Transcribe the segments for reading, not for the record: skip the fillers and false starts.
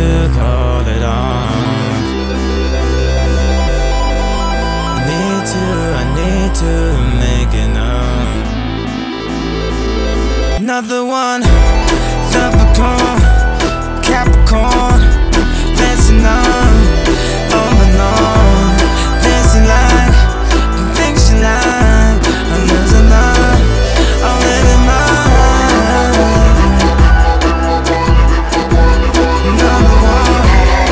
to call it off. I need to make it up. Another one, Leprechaun, Capricorn, dancing on and on, dancing like the things you like. I'm losing love, I'm living mine. Another one.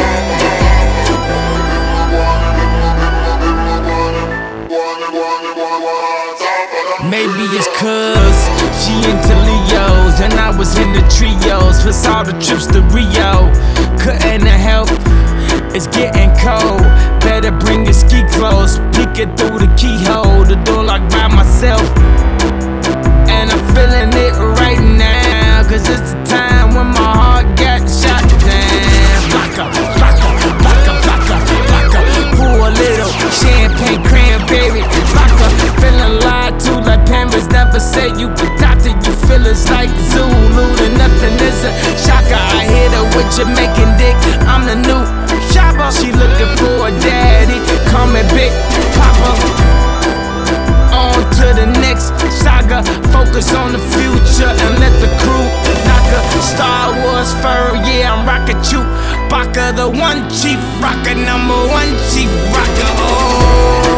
Maybe it's 'cause she into Leos and I was in the trios. Plus all the trips to Rio, couldn't help, it's getting cold. Better bring your ski clothes, peeking through the keyhole. The door locked by myself, and I'm feeling it right now. 'Cause it's the time when my heart got shot down. Blocker, blocker, blocker, blocker, blocker. Pour a little champagne cranberry. Blocker, feeling lied to like parents never say you could doctor. You feel it's like Zulu, and nothing is a shocker. I hit her with Jamaican dick, I'm the new shopper. She looking for a daddy, call me Big Papa. On to the next saga, focus on the future and let the crew knock her. Star Wars fur, yeah, I'm rockin' Chewbacca, the one chief rocker, number one chief rocker. Oh.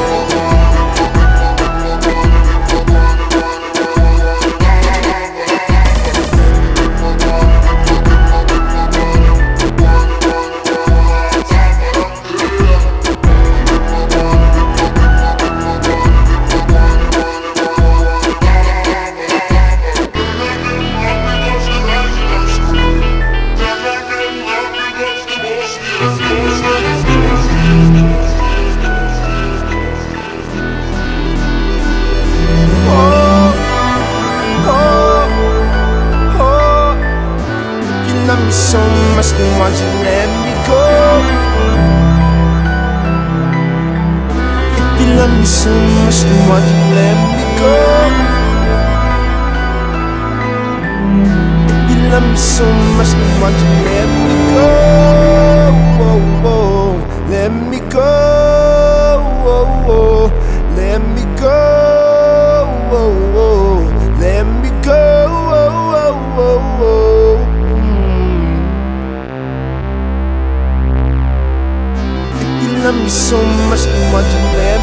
Love me so much, then why'd you let me go? If you love me so much, then why'd you let me go? If you love me so much, then why'd you let me go? Whoa, whoa, let me go. Whoa, whoa, let me go. Whoa, whoa, let me go. Whoa, whoa, whoa. Love me so much, then why'd you let